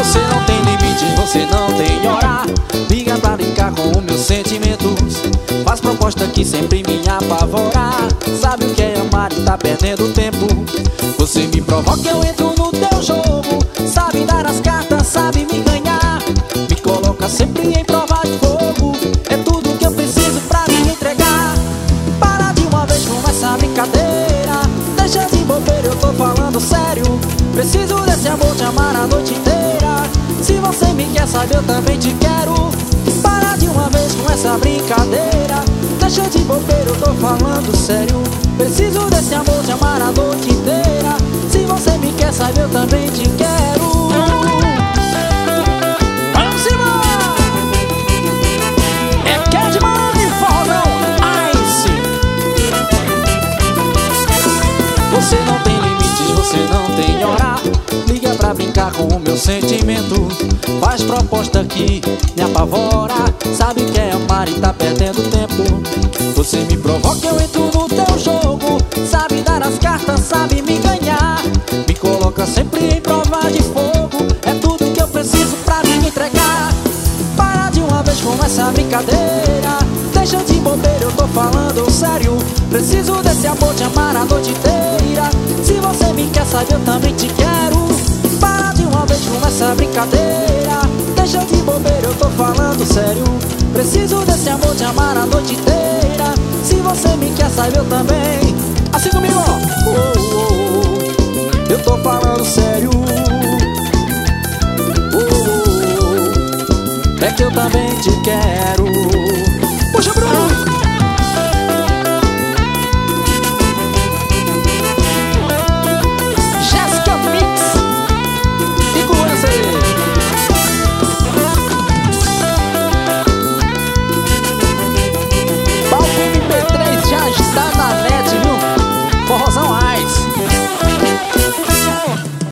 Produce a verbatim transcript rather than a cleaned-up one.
Você não tem limites, você não tem hora. Liga pra brincar com os meus sentimentos. Faz proposta que sempre me apavora. Sabe o que é amar e tá perdendo tempo. Você me provoca, eu entro no teu jogo. Sabe dar as cartas, sabe me ganhar. Me coloca sempre em prova de fogo. É tudo que eu preciso pra me entregar. Para de uma vez com essa brincadeira. Deixa de bobeira, eu tô falando sério. Preciso desse amor, te amar a noite inteira. Se você me quer, sabe, eu também te quero. Para de uma vez com essa brincadeira. Deixa de bobeira, eu tô falando sério. Preciso desse amor, te amar a noite inteira. Se você me quer, sabe, eu também te quero. Vamos embora! É Kedman e Forró Ice. Você não tem limites, você não tem hora. Liga pra brincar com o meu sentimento. Faz proposta que me apavora. Sabe o que é amar e tá perdendo tempo. Você me provoca, eu entro no teu jogo. Sabe dar as cartas, sabe me ganhar. Me coloca sempre em prova de fogo. É tudo que eu preciso pra me entregar. Para de uma vez com essa brincadeira. Deixa de bobeira, eu tô falando sério. Preciso desse amor, te amar a noite inteira. Se você me quer, sabe, eu também te quero. Para de uma vez com essa brincadeira. Deixa de bobeira, eu tô falando sério. Preciso desse amor, te amar a noite inteira. Se você me quer, sabe, eu também. Assim comigo, ó. Oh, oh, oh. Eu tô falando sério. Oh, oh, oh. É que eu também te quero.